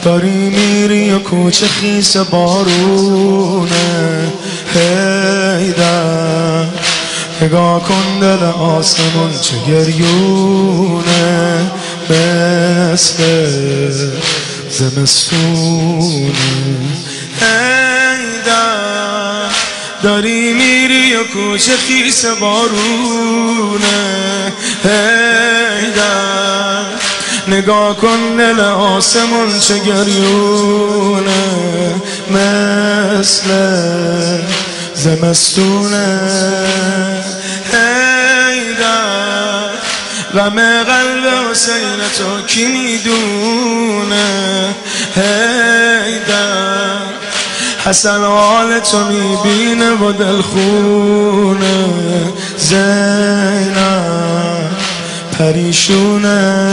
داری میری و کوچه خیس بارونه حیدر نگاه کن دل آسمون چه گریونه مثل زمستونه حیدر داری میری و کوچه خیس بارونه حیدر نگاه کن دل آسمون چه گریونه مثل زمستونه حیدر غم قلب حسین تو کی میدونه حیدر حسن حال تو میبینه و دلخونه زینب پریشونه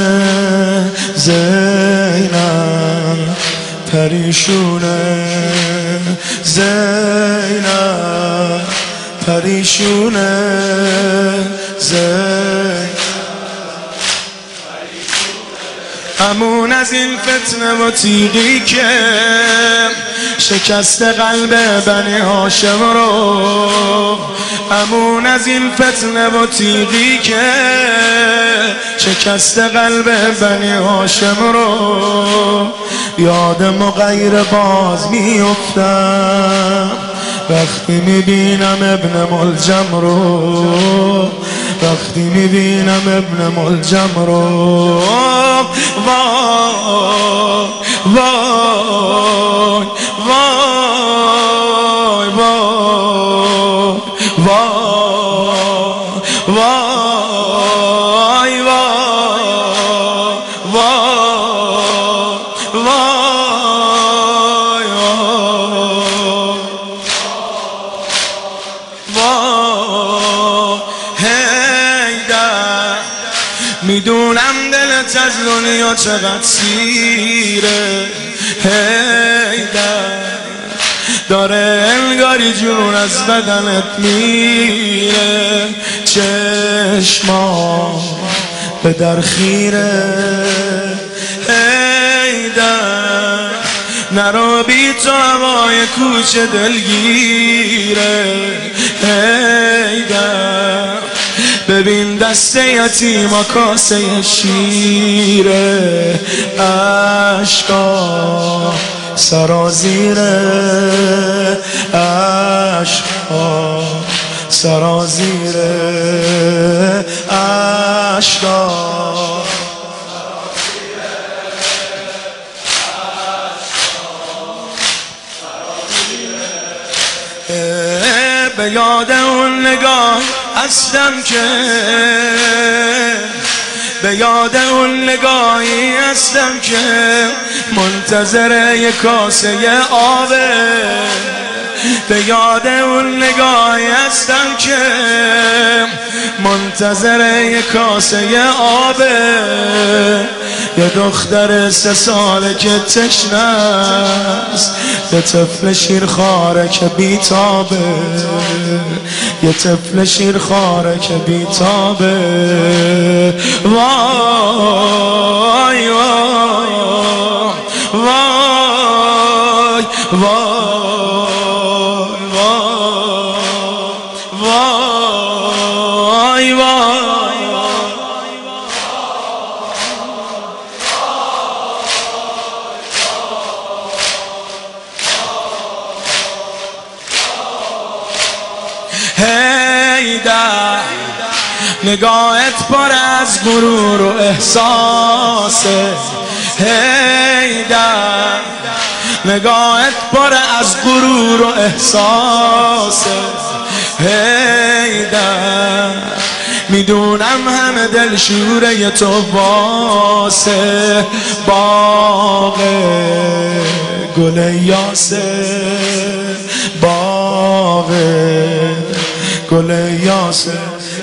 زینب پریشونه زینب پریشونه زینب امون از این فتنه و تیغی که شکست قلب بنی هاشم رو امون از این فتنه و تیغی که شکست قلب بنی هاشم رو یادم و غیر باز میافتم وقتی میبینم ابن ملجم رو وقتی میبینم ابن ملجم رو وای وای وای وای وای وای وای میدونم دلت از دنیا چقدر سیره حیدر داره انگاری جون از بدنت میره چشما به در خیره حیدر نرو بی تو هوای کوچه دلگیره حیدر ببین دست یتیما کاسه شیره عشقا سرازیره عشقا سرازیره عشقا به یاد اون نگاه هستم که به یاد اون نگاهی هستم که منتظر یک کاسه آبه به یاد اون نگاهی هستم که منتظر یک کاسه آبه یه دختر 3 ساله که تشنه است یه طفل شیرخواره که بیتابه یه طفل شیرخواره که بیتابه وای وای وای وای وای وای حیدر نگاهت پر از غرور و احساسه حیدر نگاهت پر از غرور و احساسه حیدر میدونم همه دلشوره تو واسه باغ گل یاسه باغ گل یاسه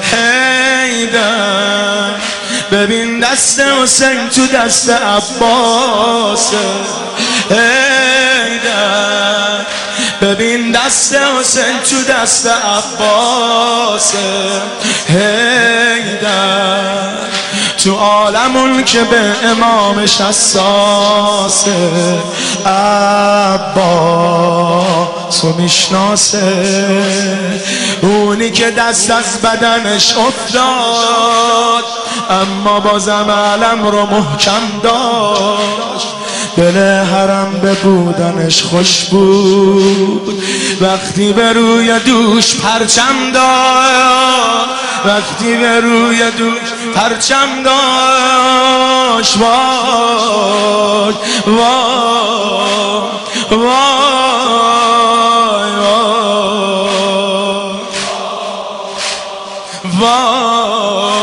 حیدر ببین دست حسین تو دست عباسه حیدر ببین دست حسین تو دست عباسه حیدر تو عالمون که به امامش حساسه، عباسو میشناسه، اونی که دست از بدنش افتاد اما بازم علم رو محکم داشت. دل حرم به بودنش خوش بود وقتی به روی دوش پرچم داشت، وقتی به روی دوش پرچم داشت. وای وای وای وای